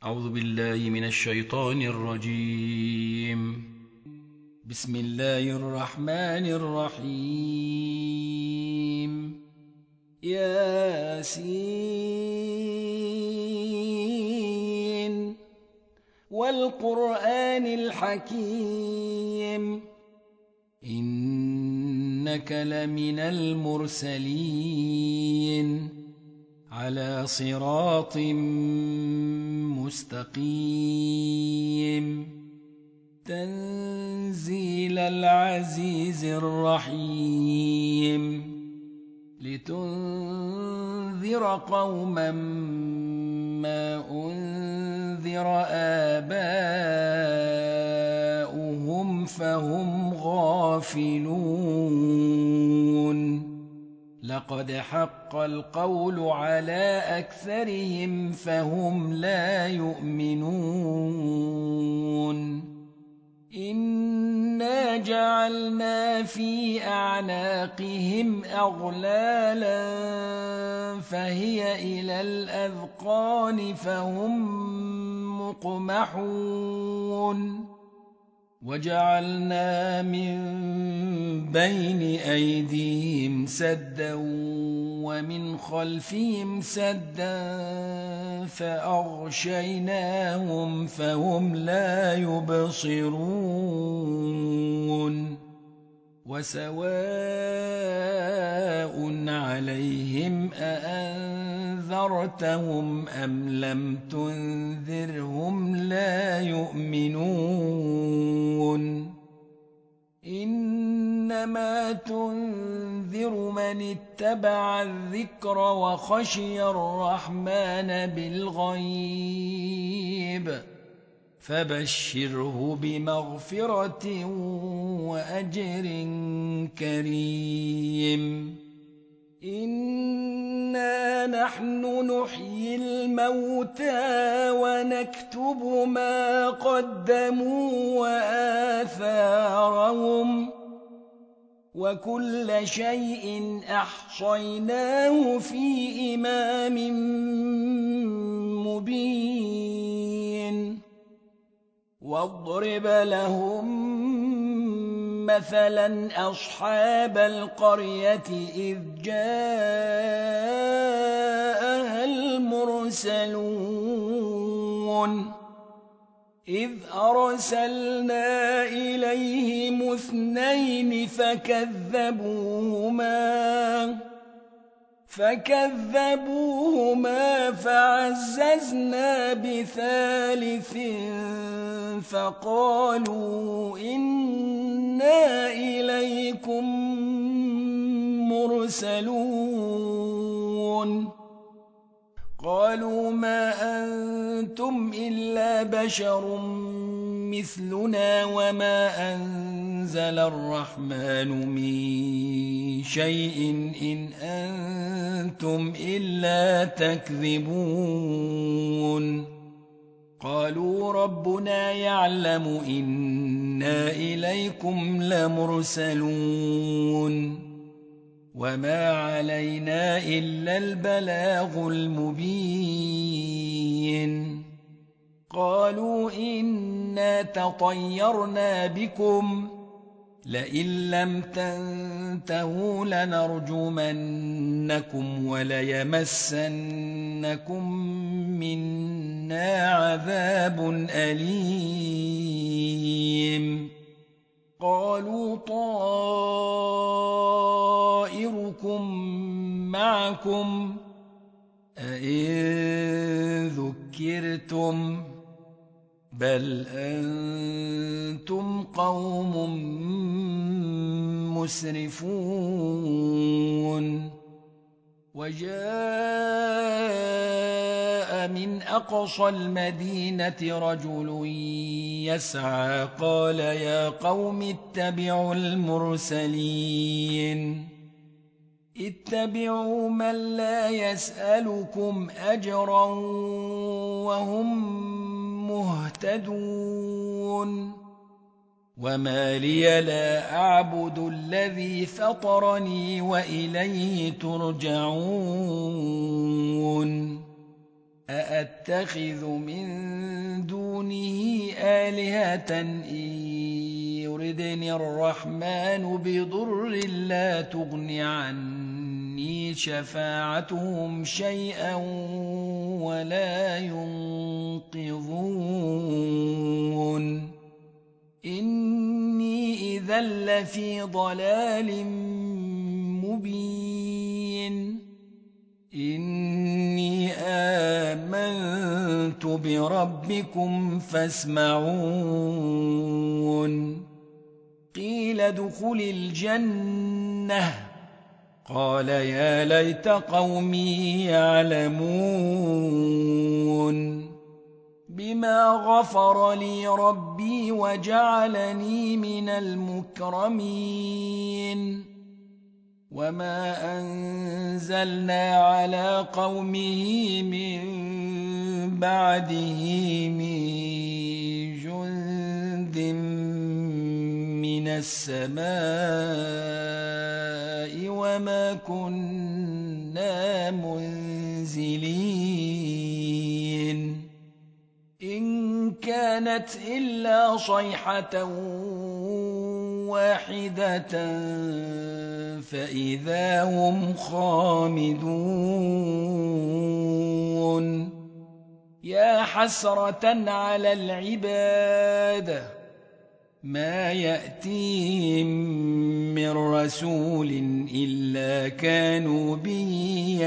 أعوذ بالله من الشيطان الرجيم. بسم الله الرحمن الرحيم. ياسين والقرآن الحكيم إنك لمن المرسلين على صراط مستقيم تنزيل العزيز الرحيم لتنذر قوما ما أنذر آباؤهم فهم غافلون لقد حق القول على أكثرهم فهم لا يؤمنون إنا جعلنا في أعناقهم أغلالا فهي إلى الأذقان فهم مقمحون وجعلنا من بين أيديهم سدا ومن خلفهم سدا فأغشيناهم فهم لا يبصرون وسواء عليهم أأنذرتهم أم لم تنذرهم لا يؤمنون إنما تنذر من اتبع الذكر وخشي الرحمن بالغيب فبشره بمغفرة وأجر كريم إنا نحن نحيي الموتى ونكتب ما قدموا وآثارهم وكل شيء أحصيناه في إمام مبين واضرب لهم مثلا أصحاب القرية إذ جاءها المرسلون إذ أرسلنا إليهم اثنين فكذبوهما فعززنا بثالث فقالوا إنا إليكم مرسلون قالوا ما أنتم إلا بشر مثلنا وما أنزل الرحمن من شيء إن أنتم إلا تكذبون قالوا ربنا يعلم إنا إليكم لمرسلون وما علينا إلا البلاغ المبين قالوا إنا تطيرنا بكم لئن لم تنتهوا لنرجمنكم وليمسنكم منا عذاب أليم قالوا طائركم معكم أئن ذكرتم بل أنتم قوم مسرفون وجاء من أقصى المدينة رجل يسعى قال يا قوم اتبعوا المرسلين اتبعوا من لا يسألكم أجرا وهم مهتدون وما لي لا أعبد الذي فطرني وإليه ترجعون أأتخذ من آلهة إن يردني الرحمن بضر لا تغن عني شفاعتهم شيئا ولا ينقذون إني إذا لفي ضلال مبين إني آمنت بربكم فاسمعون قيل ادخل الجنة قال يا ليت قومي يعلمون بما غفر لي ربي وجعلني من المكرمين وما أنزلنا على قومه من بعده من جند من السماء وما كنا منزلين إن كانت إلا صيحة واحدة فإذا هم خامدون يا حسرة على العباد ما يأتيهم من رسول إلا كانوا به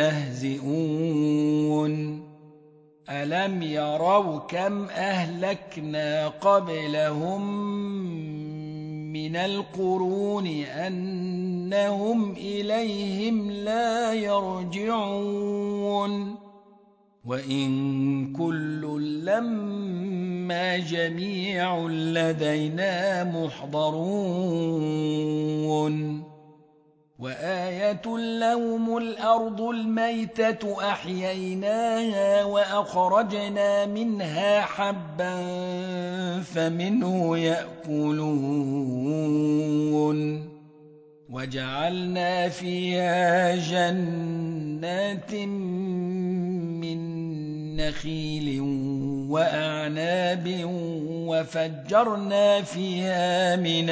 يستهزئون ألم يروا كم أهلكنا قبلهم من القرون أنهم إليهم لا يرجعون وإن كل لما جميع لدينا محضرون وآية لهم الأرض الميتة أحييناها وأخرجنا منها حبا فمنه يأكلون وجعلنا فيها جنات من نخيل وأعناب وفجرنا فيها من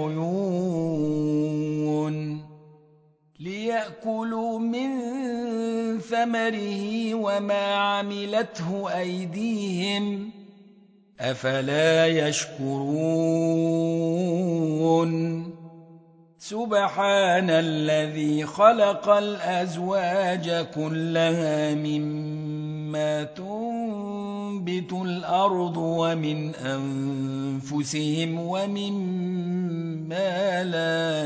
العيون ليأكلوا من ثمره وما عملته أيديهم أفلا يشكرون سبحان الذي خلق الأزواج كلها مما تنبت الأرض ومن أنفسهم ومما لا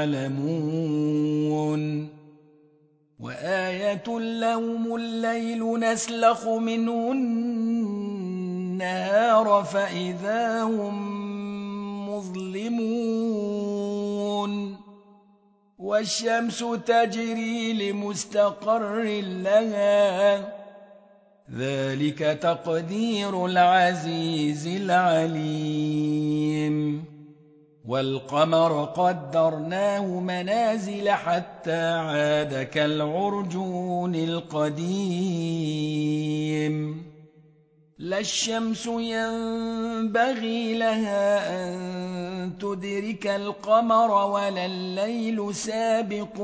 يعلمون وآية لهم الليل نسلخ منه النهار فإذا هم مظلمون والشمس تجري لمستقر لها ذلك تقدير العزيز العليم والقمر قدرناه منازل حتى عاد كالعرجون القديم لا الشمس ينبغي لها أن تدرك القمر ولا الليل سابق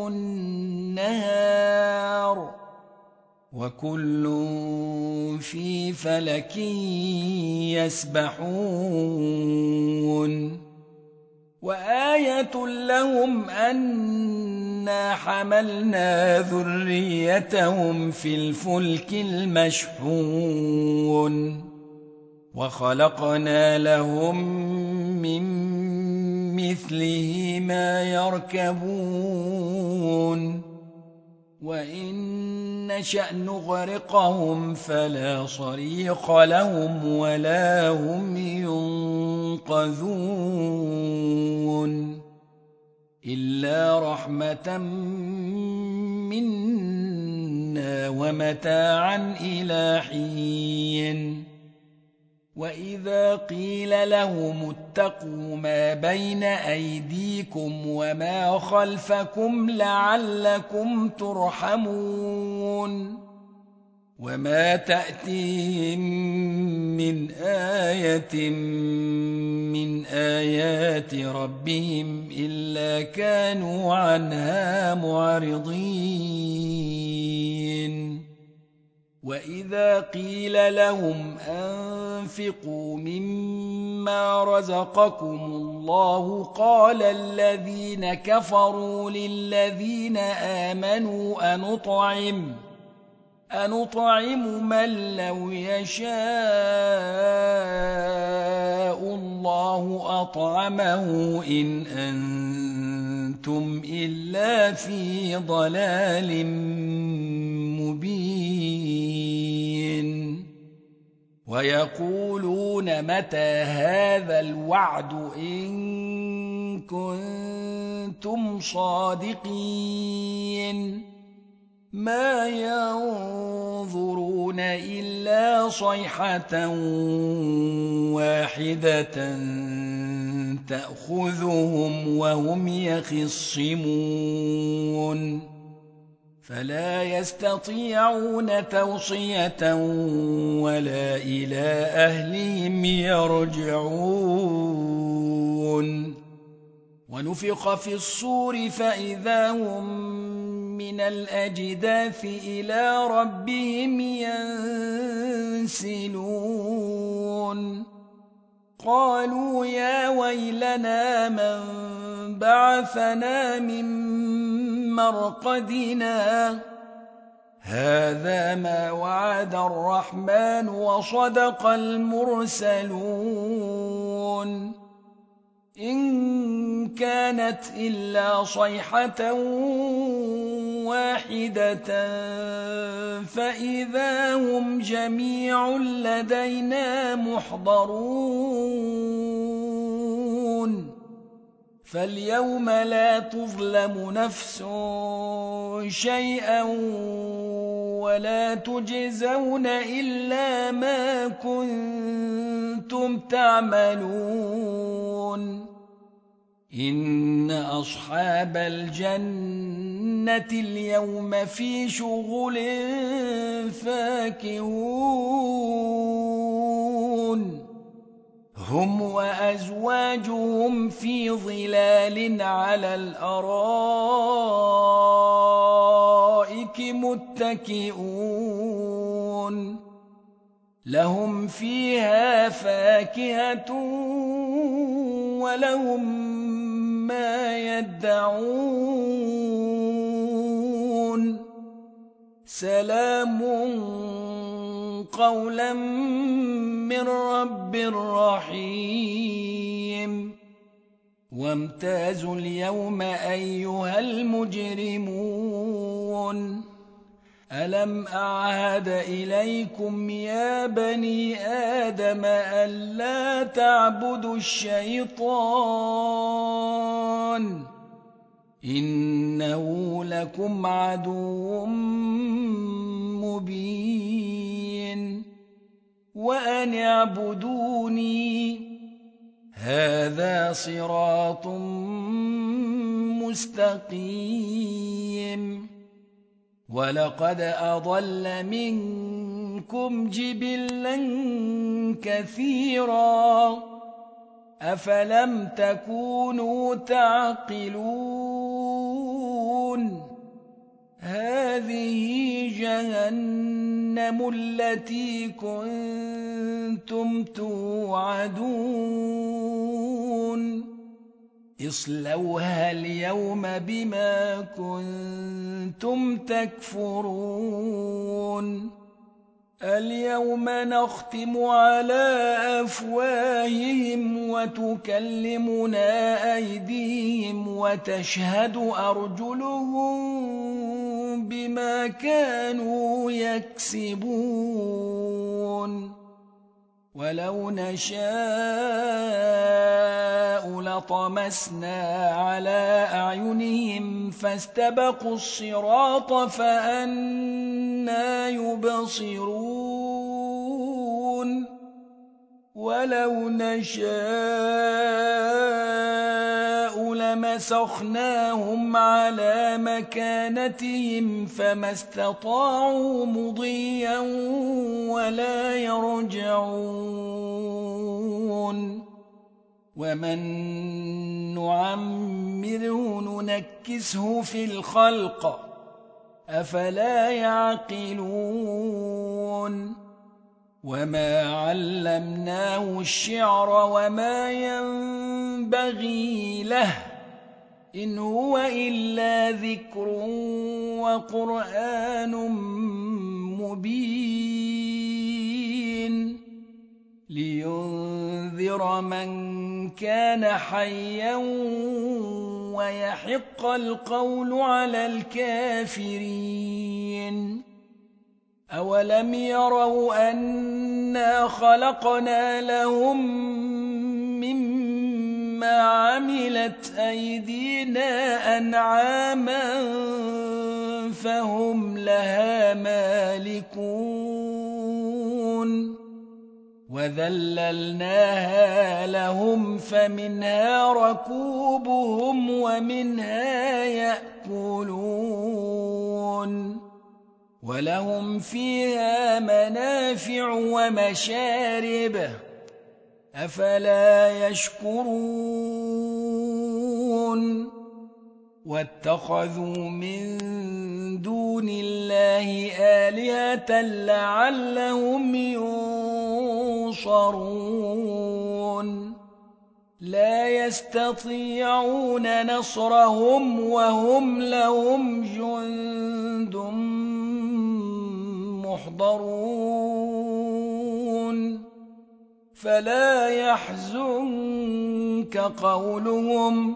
النهار وكل في فلك يسبحون وآية لهم أنا حملنا ذريتهم في الفلك المشحون وخلقنا لهم من مثله ما يركبون وإن نشأ نغرقهم فلا صريخ لهم ولا هم ينقذون إلا رحمة منا ومتاعا إلى حين وإذا قيل لهم اتقوا ما بين أيديكم وما خلفكم لعلكم ترحمون وما تأتيهم من آية من آيات ربهم إلا كانوا عنها معرضين وإذا قيل لهم أنفقوا مما رزقكم الله قال الذين كفروا للذين آمنوا أنطعم من لو يشاء الله أطعمه إن أنتم إلا في ضلال مبين ويقولون متى هذا الوعد إن كنتم صادقين ما ينظرون إلا صيحة واحدة تأخذهم وهم يخصمون فلا يستطيعون توصية ولا إلى أهلهم يرجعون ونفخ في الصور فإذا هم من الأجداث إلى ربهم ينسلون قالوا يا ويلنا من بعثنا من مرقدنا هذا ما وعد الرحمن وصدق المرسلون إن كانت إلا صيحة واحدة فإذا هم جميع لدينا محضرون فاليوم لا تظلم نفس شيئا ولا تجزون إلا ما كنتم تعملون إن أصحاب الجنة اليوم في شغل فاكهون هم وأزواجهم في ظلال على الأرائك متكئون لهم فيها فاكهة ولهم ما يدعون سلام قولا من رب رحيم وامتازوا اليوم أيها المجرمون ألم أعهد إليكم يا بني آدم ألا تعبدوا الشيطان إنه لكم عدو مبين وأن اعبدوني هذا صراط مستقيم ولقد أضل منكم جبلا كثيرا أفلم تكونوا تعقلون هذه جهنم التي كنتم توعدون اصلوها اليوم بما كنتم تكفرون اليوم نختم على أفواههم وتكلمنا أيديهم وتشهد أرجلهم بما كانوا يكسبون ولو نشاء لطمسنا على أعينهم فاستبقوا الصراط فأنى يبصرون ولو نشاء فمسخناهم على مكانتهم فما استطاعوا مضيا ولا يرجعون ومن نعمره ننكسه في الخلق أفلا يعقلون وما علمناه الشعر وما ينبغي له إن هو إلا ذكر وقرآن مبين لينذر من كان حيا ويحق القول على الكافرين أولم يروا أنا خلقنا لهم مما عملت أيدينا أنعاما فهم لها مالكون وذللناها لهم فمنها ركوبهم ومنها يأكلون ولهم فيها منافع ومشارب أفلا يشكرون واتخذوا من دون الله آلهة لعلهم ينصرون لا يستطيعون نصرهم وهم لهم جند محضرون فلا يحزنك قولهم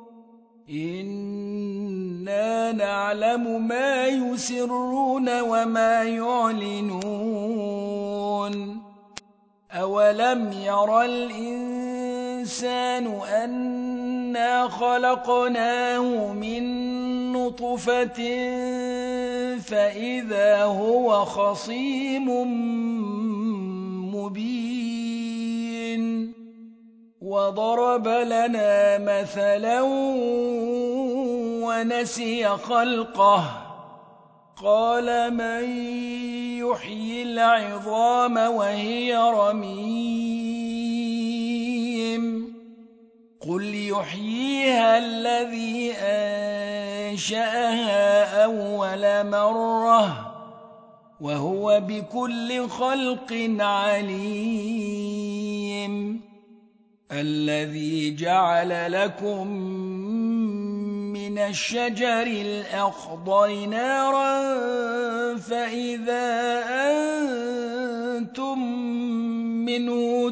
إنا نعلم ما يسرون وما يعلنون أولم ير الإنسان أنا خلقناه من نطفة فإذا هو خصيم مبين وضرب لنا مثلا ونسي خلقه قال من يحيي العظام وهي رميم قل يحييها الذي أنشأها أول مرة وهو بكل خلق عليم الذي جعل لكم من الشجر الأخضر نارا فإذا أنتم منه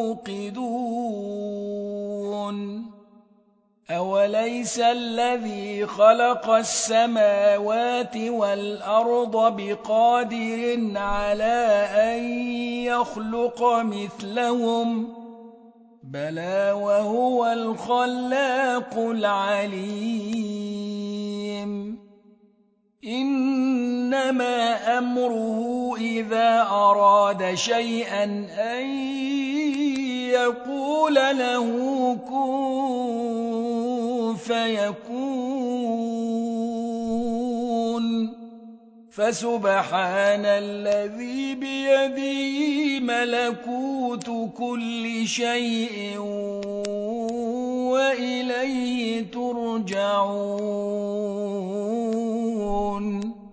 توقدون أوليس الذي خلق السماوات والأرض بقادر على أن يخلق مثلهم بلى وهو الخلاق العليم إنما أمره إذا أراد شيئا أن يقول له كن فيكون فسبحان الذي بيده ملكوت كل شيء وإليه ترجعون